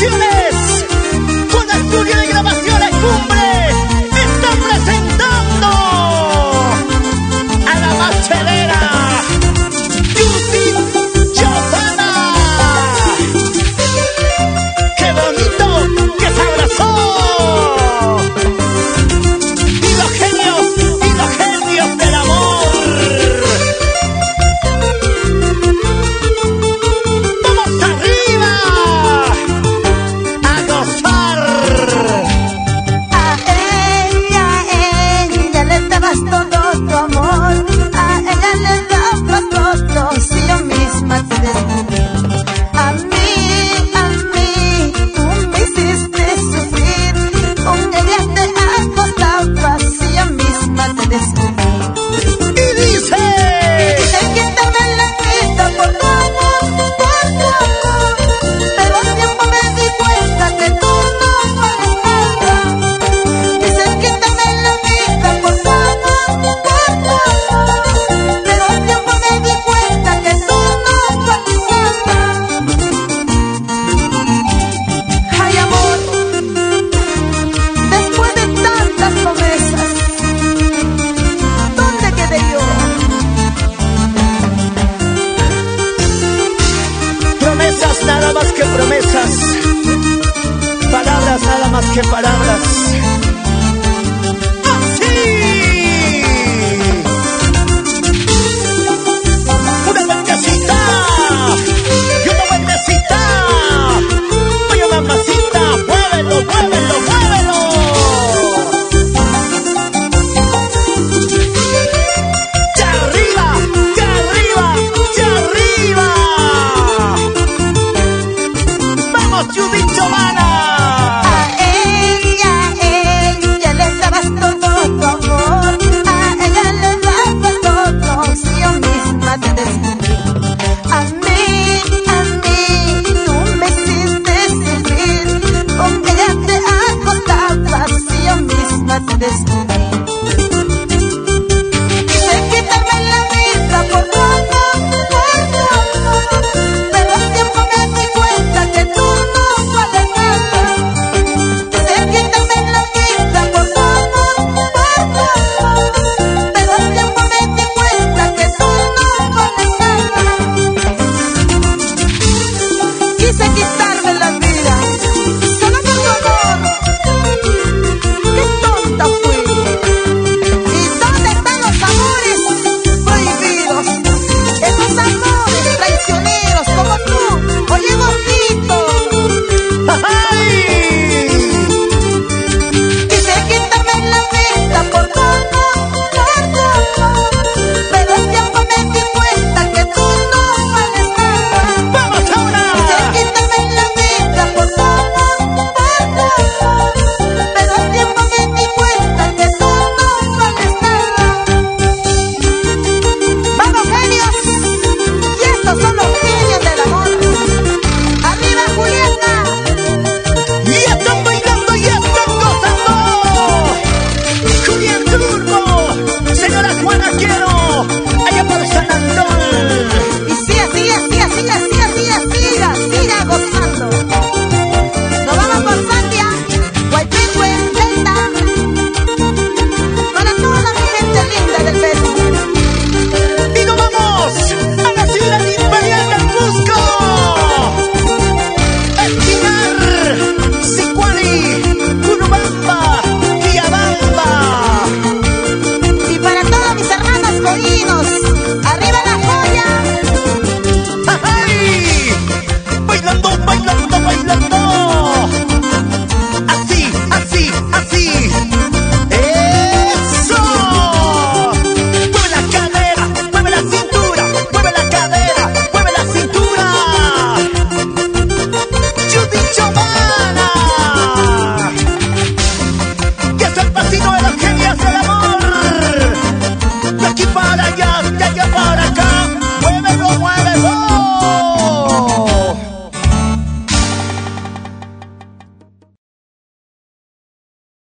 Producciones, con estudio de grabaciones Cumbre, están presentando a la machelera Judith Giovanna. ¡Qué bonito! ¡Qué sabroso! ¡Y los genios del amor! ¡Vamos arriba! ¡A gozar! A ella le dabas todo tu amor, a ella le dabas todo, si yo misma te descubrí. A mí, tú me hiciste sufrir, con ella te acostabas, si yo misma te descubrí. Y dice: Quise quitarme la vida por tu amor, pero al tiempo me di cuenta que tú no vales nada. Quise quitarme la vida por tu amor, pero al tiempo me di cuenta que tú no vales nada. Ay, amor, después de tantas promesas, ¿dónde quedé yo? promesas, nada más que promesas. Palabras, nada más que palabras. ¡Así! Una vueltecita y una vueltecita. Oye, mamacita, muévelo, muévelo, muévelo. ¡Ya arriba, ya arriba, ya arriba! ¡Vamos, Judith Giovanna! A ella le dabas todo tu amor, a ella le dabas todo, si yo misma te descubrí. A mí, tú me hiciste sufrir, con ella te acostabas, si yo misma te descubrí. Quise quitarme la vida por tu amor, pero al tiempo me di cuenta que tú no vales nada. Quise quitarme la vida por tu amor, pero al tiempo me di cuenta que tú no vales nada. Quise quitarme